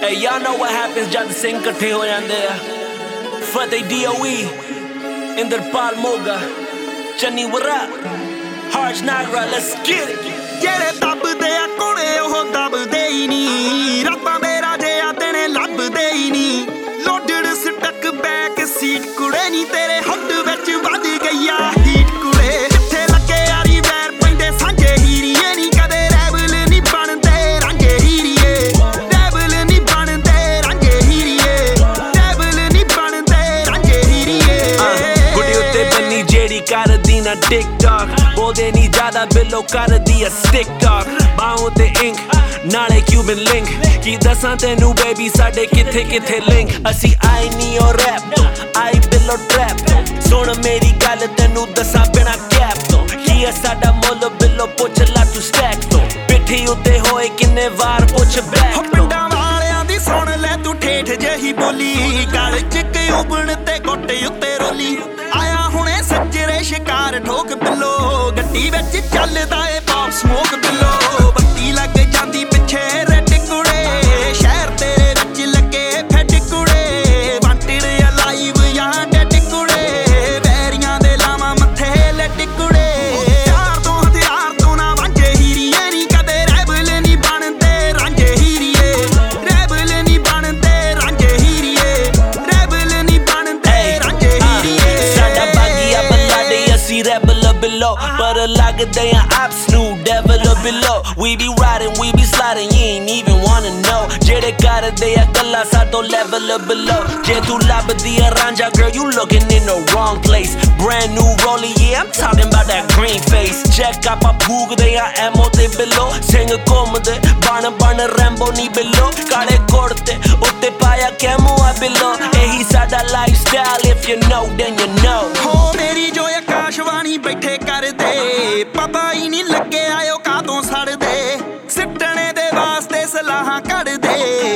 Hey, y'all know what happens जद सिंह इकट्ठे हो जाते हैं. फतेह DOE, इंद्रपाल मोगा, चन्नी वरा, Harsh Nagra, let's get it. ਜਿਹੜੇ ਦੱਬਦੇ ਆ ਕੋਲੇ ਉਹ ਦੱਬਦੇ ਹੀ ਨਹੀਂ, ਰੱਬਾਂ ਦੇ ਰਾਜੇ ਆ ਤੇਨੇ ਲੱਭਦੇ ਹੀ ਨਹੀਂ. ਲੋਡਡ ਸਟਕ ਬੈਕ ਸੀਟ ਕੁੜੇ ਨਹੀਂ ਤੇਰੇ ਹੱਡ ਵਿੱਚ ਵੱਧ ਗਈਆ ਹੀਟ ਕੁੜੇ. ਜਿੱਥੇ ਲੱਗੇ ਯਾਰੀ ਵੈਰ ਪੈਂਦੇ ਸਾਂਝੇ ਹੀਰੀਏ ਨਹੀਂ ਕਦੇ ਰੈਬਲ ਨਹੀਂ ਬਣਦੇ ਰਾਂਝੇ ਹੀਰੀਏ. ਰੈਬਲ ਨਹੀਂ ਬਣਦੇ ਰਾਂਝੇ ਹੀਰੀਏ. ਰੈਬਲ ਨਹੀਂ ਬਣਦੇ ਰਾਂਝੇ ਹੀਰੀਏ. ਗੁੱਡੀ ਉੱਤੇ ਬੰਨੀ ਜਿਹੜੀ ਕਰਦੀ ਨਾ TikTok, ਬੋਲਦੇ ਨਹੀਂ ਜ਼ਿਆਦਾ ਬਿੱਲੋ ਕਰਦੀ ਆ stick talk. ਬਾਹੋਂ ਤੇ ਇੰਕ ਨਾਲੇ Cuban link, ਕੀ ਦੱਸਾਂ ਤੈਨੂੰ ਬੇਬੀ ਸਾਡੇ ਕਿੱਥੇ ਕਿੱਥੇ ਲਿੰਕ. ਅਸੀਂ ਆਈ ਨਹੀਂ ਓ ਰੈਪ ਤੋਂ, ਆਈ ਬਿੱਲੋ ਟਰੈਪ ਤੋਂ. ਸੁਣ ਮੇਰੀ ਗੱਲ ਤੈਨੂੰ ਦੱਸਾਂ ਬਿਨਾਂ ਕੈਪ ਤੋਂ, ਕੀ ਆ ਸਾਡਾ ਮੁੱਲ ਬਿੱਲੋ ਪੁੱਛ ਲਾ ਤੂੰ ਸਟੈਕ ਤੋਂ. ਪਿੱਠੀ ਉੱਤੇ ਹੋਏ ਕਿੰਨੇ ਵਾਰ ਪੁੱਛ ਬੈਕ ਤੋਂ. ਪਿੰਡਾਂ ਵਾਲਿਆਂ ਦੀ ਸੁਣ ਲੈ ਤੂੰ ਠੇਠ ਜਿਹੀ ਬੋਲੀ, ਗਲ ਚ ਕਿਉਬਣ ਤੇ ਗੋਟੇ ਉੱਤੇ ਰੋਲੀ. ਆਇਆ ਹੁਣੇ ਸੱਜਰੇ ਸ਼ਿਕਾਰ ਠੋਕ ਬਿੱਲੋ, ਗੱਡੀ ਵਿੱਚ ਚੱਲਦਾ ਏ ਪੌਪ ਸਮੋਕ ਬਿੱਲੋ. ਬੱਤੀ ਲੱਗ ਜਾਂਦੀ ਪਿੱਛੇ ਰੈਡ ਕੁੜੇ, ਸ਼ਹਿਰ ਤੇਰੇ ਵਿੱਚ ਲੱਗੇ ਫੈਡ ਕੁੜੇ. ਵਾਂਟਡ ਅਲਾਈਵ ਜਾਂ ਡੈਡ ਕੁੜੇ, ਵੈਰੀਆਂ ਦੇ ਲਾਵਾਂ ਮੱਥੇ ਲੱਡ ਕੁੜੇ. ਯਾਰ ਤੋਂ ਹਥਿਆਰ ਤੋਂ ਨਾ ਵਾਂਝੇ ਹੀਰੀਏ ਨਹੀਂ ਕਦੇ ਰੈਬਲ ਨਹੀਂ ਬਣਦੇ ਰਾਂਝੇ ਹੀਰੀਏ. ਰੈਬਲ ਨਹੀਂ ਬਣਦੇ ਰਾਂਝੇ ਹੀਰੀਏ. ਰੈਬਲ ਨਹੀਂ ਬਣਦੇ ਰਾਂਝੇ ਹੀਰੀਏ. ਸਾਡਾ ਬਾਗੀਆ ਬਲਾਡੇ ਅਸੀਂ ਰੈਬਲ ਬਿੱਲੋ, ਪਰ ਲੱਗਦੇ ਆ ਆਪਸ ਨੂੰ ਡੈਵਲ ਬਿੱਲੋ. We be riding, we be sliding, you ain't even wanna know. ਜਿਹੜੇ ਕਰਦੇ ਆ ਗੱਲਾਂ ਸਾਤੋਂ level below. ਜੇ ਤੂੰ ਲੱਭਦੀ ਆ Ranjha girl, you looking in the wrong place. Brand new rollie, yeah, I'm talking about that green face. Check ਆਪਾਂ ਭੂਗਦੇ ਆ ਐਮੋ ਤੇ ਬਿੱਲੋ, ਸਿੰਘ ਘੁੰਮਦੇ ਬਣ ਰੈਂਬੋ ਨਹੀਂ ਬਿੱਲੋ. ਕਾਲੇ ਕੁੜਤੇ ਉੱਤੇ ਪਾਇਆ ਕੈਮੋ ਆ ਬਿੱਲੋ. ਇਹੀ ਸਾਡਾ lifestyle, if you know then you know. ਹੋ ਮੇਰੀ ਜੋ ਆਕਾਸ਼ਵਾਣੀ ਬੈਠੇ ਕਰਦੇ, ਪਤਾ ਹੀ ਨਹੀਂ ਲੱਗਿਆ ਉਹ ਕਾਦੋਂ ਸੜਦੇ. ਸਿੱਟਣੇ ਦੇ ਵਾਸਤੇ ਸਲਾਹਾਂ ਕੱਢਦੇ,